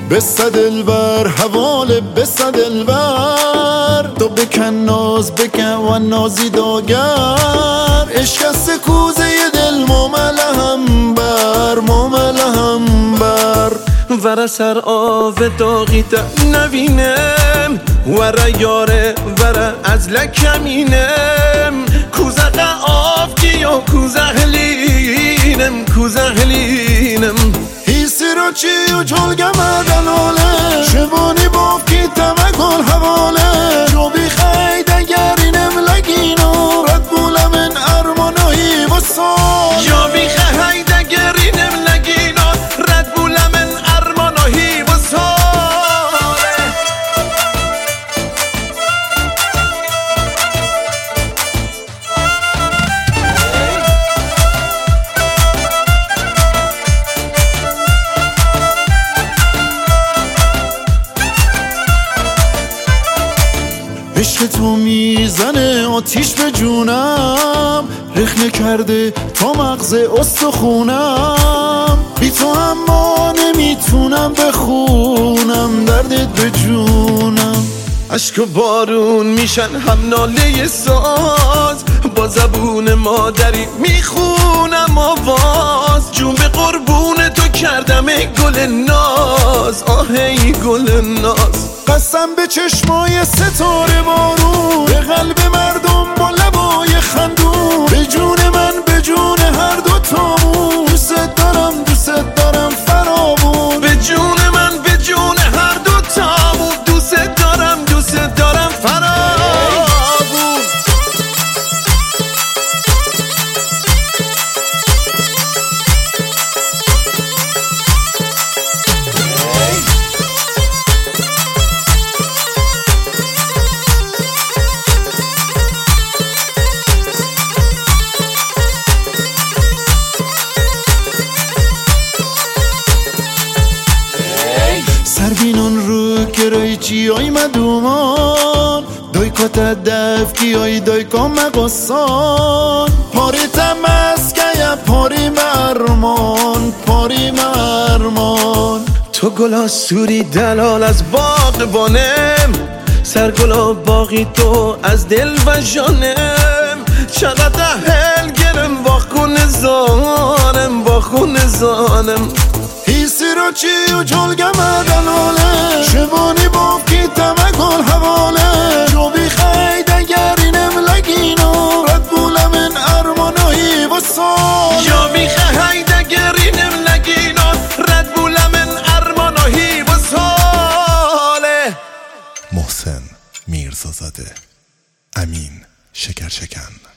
بسه دلبر حواله بسه دلبر تو بکن ناز بکن و نازی داگر عشق سکوزه دل مملهم بر ور سر آو داغی تا نوینم ور یاره ور از لکمینم کوزق آف گیا کوزهلینم هیسی رو چی و جلگم دلاله شبانی باف کی تمکن حواله جو بی خید اگرینم لگینو رد بوله من ارمانوی و سال جو بی خید اگرینم لگینو رد بوله من ارمانوی و سال عشق تو میزنه آتیش به جونم رخنه کرده تا مغز استخونم بی تو اما نمیتونم بخونم دردت به جونم عشق و بارون میشن هم ناله ساز با زبون مادری میخونم آواز جون به قربون تو کردم ای گل ناز آه ای گل ناز قسم به چشمای ستاره بارون به قلب مردم با لبای خندون به جون من به جون هر دو تامون دوست دارم فراوون به جون من به جون هر دو تامون دوست دارم فراوون سربینون رو کرای چی های مدومان دوی کتا دفکی های دوی کام مقصان پاری تمسکه یا پاری مرمان تو گلا سوری دلال از باغبانم سرگلا باقی تو از دل و جانم چقدر هل گرم با خون زانم هیسی رو چی و جلگم دلاله شبانی باف کی تمکن حواله جو بی خید اگرینم لگینو رد بوله من ارمانوی و سال جو بی خید اگرینم لگینو رد بوله من ارمانوی و ساله. محسن میرزازاده، امین شکرشکن.